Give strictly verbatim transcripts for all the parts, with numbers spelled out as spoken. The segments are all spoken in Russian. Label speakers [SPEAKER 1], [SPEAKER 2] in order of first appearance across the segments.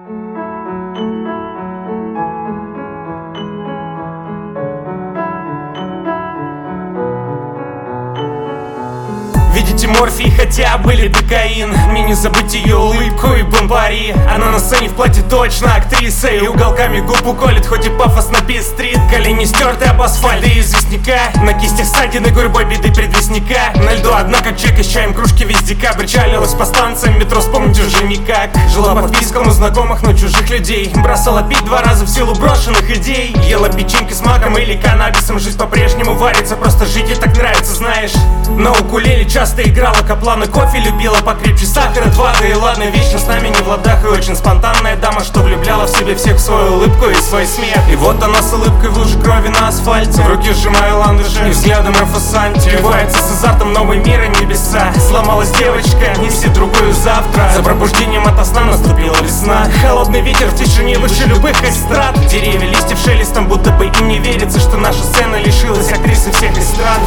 [SPEAKER 1] Видите морфий, хотя были докаин. Мне не забыть ее улыбку и бомбари. Она на сцене в платье точно актриса, и уголками губ уколет, хоть и пафосно пестрит. Колени стерты об асфальт и известняка, на кистях ссадины гурьбой беды предвестника. На льду одна, как чека с чаем, кружки весь декабрь. Чалилась по станциям метро, вспомнить уже никак. Жила под писком у знакомых, но чужих людей. Бросала пить два раза в силу брошенных идей. Ела печеньки с маком или каннабисом. Жизнь по-прежнему варится, просто жить ей так нравится, знаешь. На укулеле часто играла Каплана, кофе любила покрепче, сахара два, да и ладно, вечно с нами не в ладах. И очень спонтанная дама, что влюбляла в себе всех в свою улыбку и свой смех. И вот она с улыбкой в луже крови на асфальте, в руки сжимая ландыши и взглядом Рафасанти. Вливается с азартом новый мир и небеса. Сломалась девочка, неси другую завтра. За пробуждением ото сна наступила весна. Холодный ветер в тишине выше любых эстрад. Деревья, листьев шелестом, будто бы им не верится, что наша сцена лишилась актрисы всех эстрад.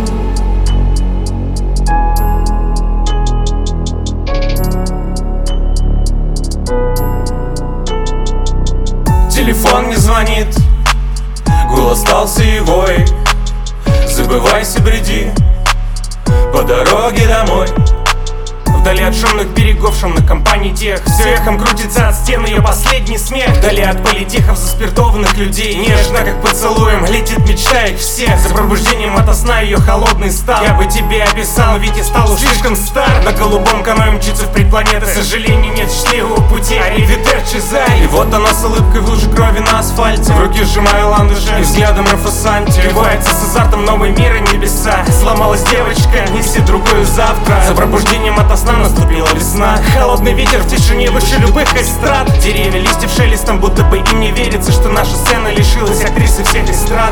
[SPEAKER 1] Телефон не звонит, голос стал сивой. Забывайся, бреди по дороге домой. Вдали от шумных берегов, шумных компаний тех. Все эхом крутится от стен ее последний смех. Вдали от политехов заспиртованных людей. Нежно, как поцелуем, летит мечта их всех. За пробуждением ото сна ее холодный стал. Я бы тебе описал, ведь я стал уж слишком стар. На голубом каное мчится в предпланеты. Сожалений нет счастливого пути, аривидерчи, зай. И вот она с улыбкой в луже крови на асфальте, в руки сжимая ландыши и взглядом Рафасанти. Вливается с азартом новый мир и небеса. Сломалась девочка, неси другую завтра. За пробуждением ото сна наступила весна. Холодный ветер в тишине выше любых эстрад. Деревья, листьев шелестом, будто бы им не верится, что наша сцена лишилась актрисы всех эстрад.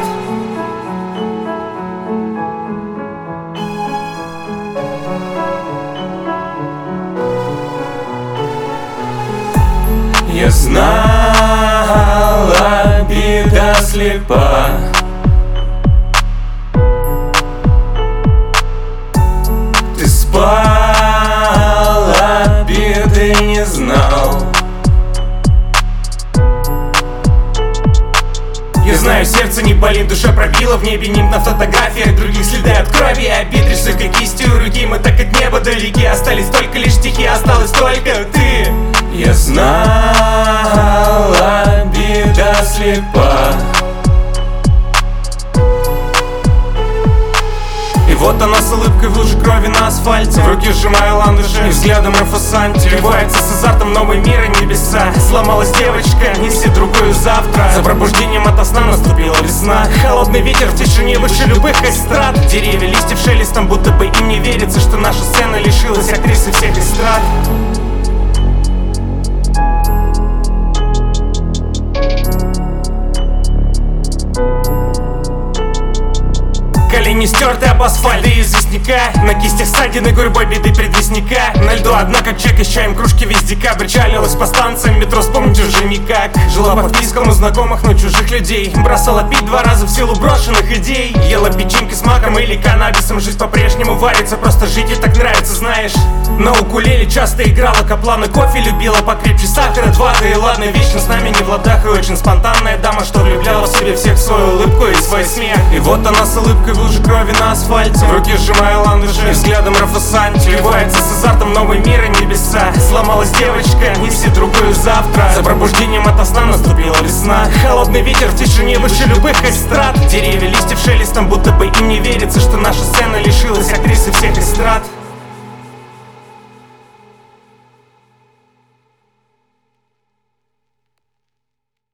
[SPEAKER 1] Я знала, беда слепа. Ты спала, беды не знал. Я знаю, сердце не болит, душа пробила. В небе нимб на фотографиях, других следы от крови. Обид рисуй кистью руки, мы так от неба далеки. Остались только лишь стихи, осталась только ты. Я знала, беда слепа. И вот она с улыбкой в луже крови на асфальте, в руки сжимая ландыши и взглядом Рафасанти. Вливается с азартом новый мир и небеса. Сломалась девочка, неси другую завтра. За пробуждением ото сна наступила весна. Холодный ветер в тишине выше любых эстрад. Деревья, листьев шелестом, будто бы им не верится, что наша сцена лишилась актрисы всех эстрад. Колени стерты об асфальт и известняка, на кистях ссадины гурьбой беды предвестника. На льду одна, как чека с чаем, кружки весь декабрь. Чалилась по станциям метро, вспомнить уже никак. Жила под писком у знакомых, но чужих людей. Бросала пить два раза в силу брошенных идей. Ела печеньки с маком или каннабисом. Жизнь по-прежнему варится, просто жить ей так нравится, знаешь. На укулеле часто играла Каплана, кофе любила покрепче, сахара два, да и ладно, вечно с нами не в ладах. И очень спонтанная дама, что влюбляла в себе всех в свою улыбку и свой смех. И вот она с улыбкой в луже крови на асфальте, в руки сжимая ландыши и взглядом Рафасанти. Вливается с азартом новый мир и небеса. Сломалась девочка, неси другую завтра. За пробуждением ото сна наступила весна. Холодный ветер в тишине выше любых эстрад. Деревья, листьев шелестом, будто бы им не верится, что наша сцена